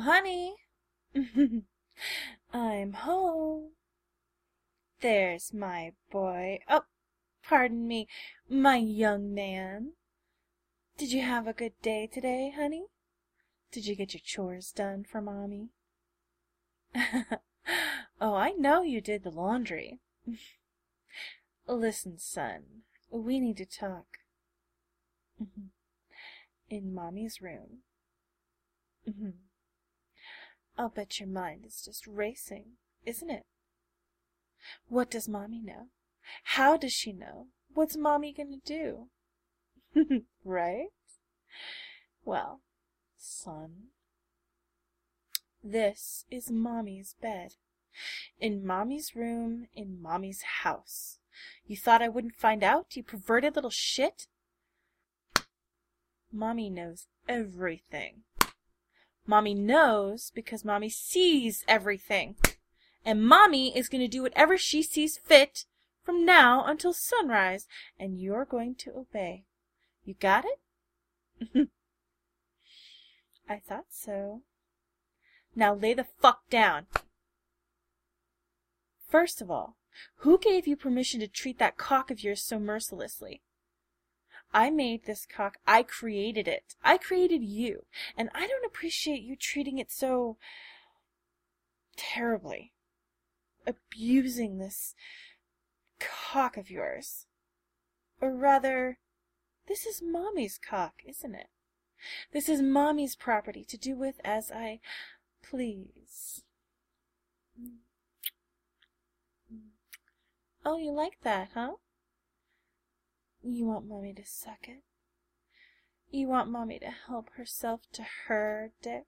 honey. I'm home. There's my boy. Oh, pardon me, my young man. Did you have a good day today, honey? Did you get your chores done for Mommy? Oh, I know you did the laundry. Listen, son, we need to talk. In Mommy's room. I'll bet your mind is just racing, isn't it? What does Mommy know? How does she know? What's Mommy gonna do? Right? Well, son, this is Mommy's bed. In Mommy's room, in Mommy's house. You thought I wouldn't find out, you perverted little shit? Mommy knows everything. Mommy knows because Mommy sees everything. And Mommy is going to do whatever she sees fit from now until sunrise. And you're going to obey. You got it? I thought so. Now lay the fuck down. First of all, who gave you permission to treat that cock of yours so mercilessly? I made this cock. I created it. I created you. And I don't appreciate you treating it so terribly. Abusing this cock of yours. Or rather, this is Mommy's cock, isn't it? This is Mommy's property to do with as I please. Oh, you like that, huh? You want Mommy to suck it? You want Mommy to help herself to her dick?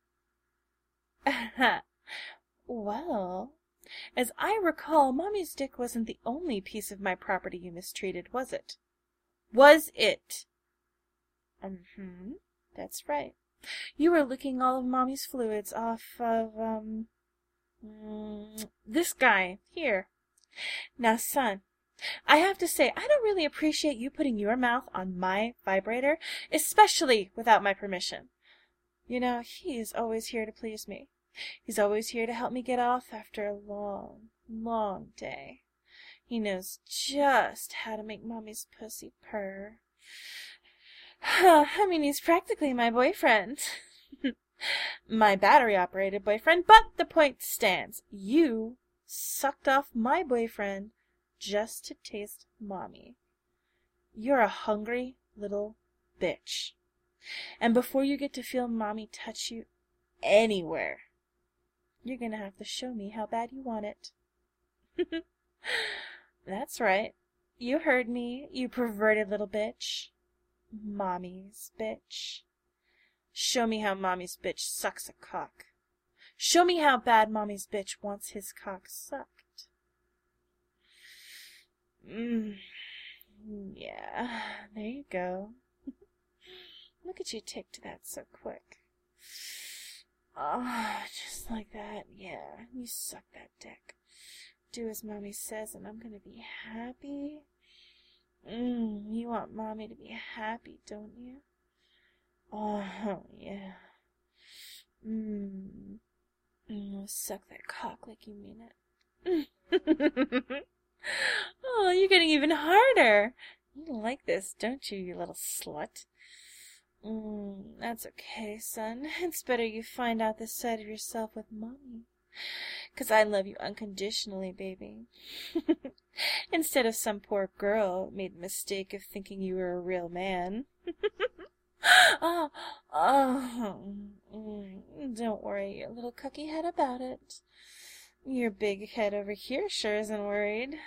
Well, as I recall, Mommy's dick wasn't the only piece of my property you mistreated, was it? Was it? That's right. You were licking all of Mommy's fluids off of, this guy, here. Now, son, I have to say, I don't really appreciate you putting your mouth on my vibrator, especially without my permission. You know, he is always here to please me. He's always here to help me get off after a long, long day. He knows just how to make Mommy's pussy purr. I mean, he's practically my boyfriend. My battery-operated boyfriend, but the point stands. You sucked off my boyfriend just to taste Mommy. You're a hungry little bitch. And before you get to feel Mommy touch you anywhere, you're gonna have to show me how bad you want it. That's right. You heard me, you perverted little bitch. Mommy's bitch. Show me how Mommy's bitch sucks a cock. Show me how bad Mommy's bitch wants his cock sucked. Yeah, there you go. Look at you take to that so quick. Oh, just like that. Yeah, you suck that dick. Do as Mommy says and I'm gonna be happy. You want Mommy to be happy, don't you? Oh, yeah. Suck that cock like you mean it. Oh, you're getting even harder. You like this, don't you, you little slut? That's okay, son. It's better you find out this side of yourself with Mommy. 'Cause I love you unconditionally, baby. Instead of some poor girl made the mistake of thinking you were a real man. Don't worry your little cucky head about it. Your big head over here sure isn't worried.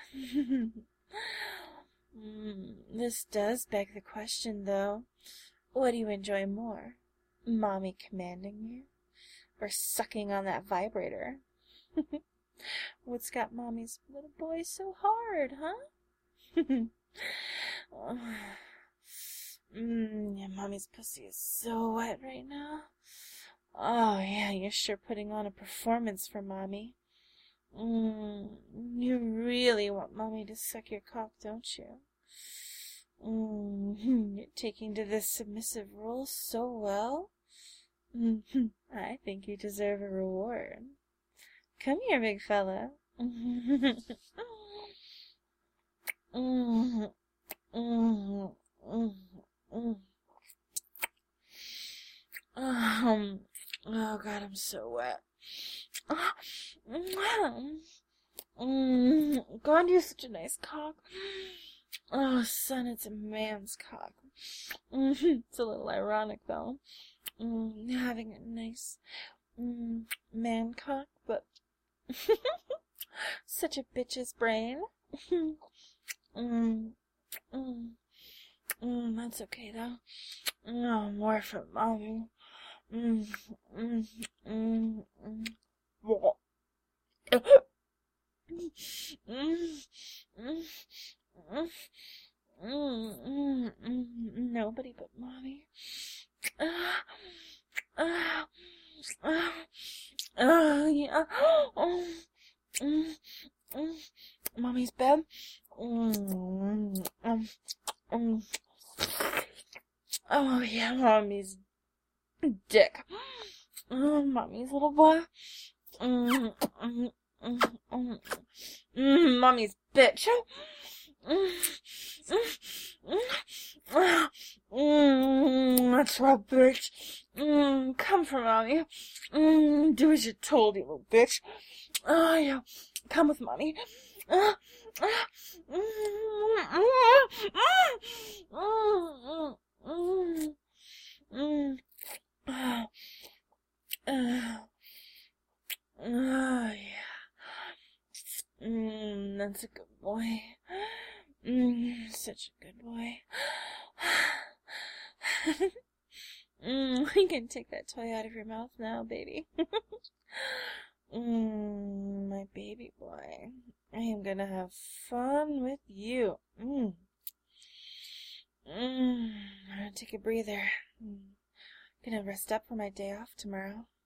This does beg the question, though. What do you enjoy more? Mommy commanding you? Or sucking on that vibrator? What's got Mommy's little boy so hard, huh? Yeah, Mommy's pussy is so wet right now. Oh, yeah, you're sure putting on a performance for Mommy. You really want Mommy to suck your cock, don't you? You're taking to this submissive role so well. I think you deserve a reward. Come here, big fella. Mm, mm, mm, mm. Oh God, I'm so wet. God, you're such a nice cock. Oh, son, it's a man's cock. It's a little ironic, though. Having a nice man cock, but such a bitch's brain. That's okay, though. No, more from mommy. Mm, mm, mm, mm. Nobody but mommy. Yeah. Mommy's bed. Oh yeah, mommy's dick. Mommy's little boy. Mommy's bitch. That's right, bitch. Come for mommy. Do as you're told, you little bitch. Oh, yeah. Come with mommy. Oh, yeah. That's a good boy. Such a good boy. You can take that toy out of your mouth now, baby. My baby boy. I am gonna have fun with you. I'm gonna take a breather. Gonna rest up for my day off tomorrow.